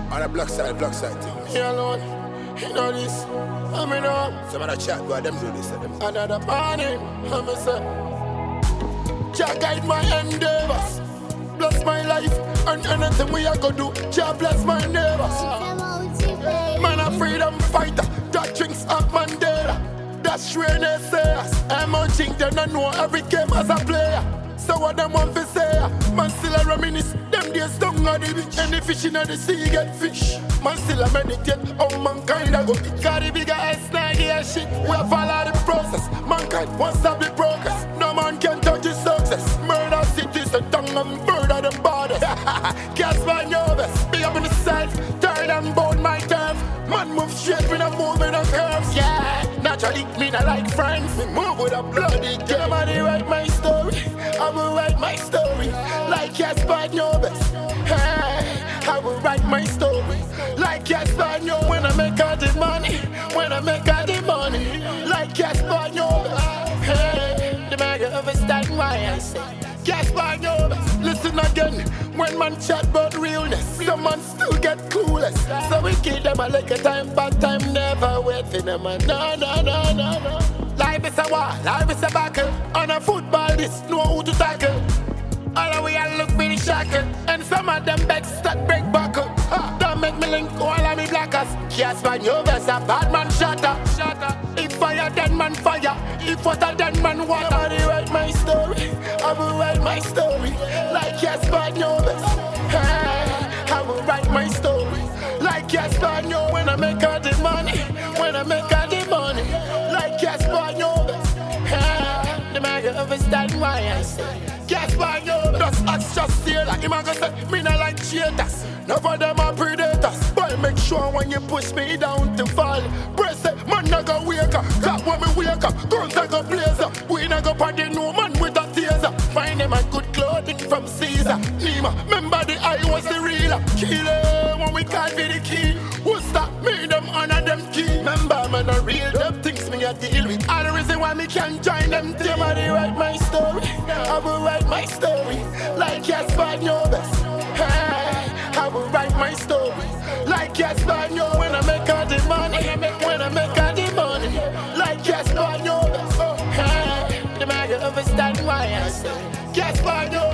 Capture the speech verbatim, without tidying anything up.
On the black side, black side thing. Me alone, you know this. I mean, know. Some of the chat, boy, them do this. Them. Another morning, I'm a say. Jah guide my endeavors. Bless my life, and anything we are gonna do. Jah bless my neighbors. Man a freedom fighter, that drinks up Mandela. That's straight naysayers. I'm on think they don't know every game as a player. So what them want to say? Man still a reminisce. Them days down on the beach. Any fish in the sea get fish. Man still a meditate. How mankind a go. Got the bigger ass nine shit. We have follow the process. Mankind won't stop the progress. No man can touch his success. Murder cities and tongue and murder the borders. Cast my nervous. Big up in the sides. Tired and bone my turf. Man move straight with a movement of curves. Yeah, naturally me not like friends. Me move with a bloody game. Somebody write my story. I will write my story like Casper Nobis. Hey, I will write my story like Casper Nobis. When I make all the money, when I make all the money, like Casper Nobis. Hey, the man understand why I say Casper Nobis. Listen again, when man chat about realness, some man still get clueless. So we give them a little time, but time never wait for them. No, no, no, no, no. Life is a war, life is a battle. On a football, this know who to tackle. All of we all look pretty shackle. And some of them backs that break buckle. Ha, don't make me link all of me blackers. Casper Nobis, a bad man shatter. shatter. If fire, then man fire. If water, then man water. Somebody write my story. I will write my story like Casper Nobis. Hey, I will write my story like Casper Nobis. When I make all the money, when I make all the money, like Casper Nobis. Hey, the man understand why I say Casper Nobis. Just ask just steal like him a go say me not like cheaters. None of them are predators. But make sure when you push me down to fall, press it, man not go wake up. Cause when me wake up, guns a go blaze up. We not go party no man with a taser. Find them a good clothing from Caesar. Nima, remember the eye was the real killer. When we call for the key, who stop me them honor them key. Remember man a real them things me a deal with. All the reason why me can't join them. Somebody write my story. I will write my story like Casper Nobis. Hey, I will write my story like Casper Nobis. When I make all the money, when I make all the money, like Casper Nobis. Hey, the man understand why I say Casper Nobis.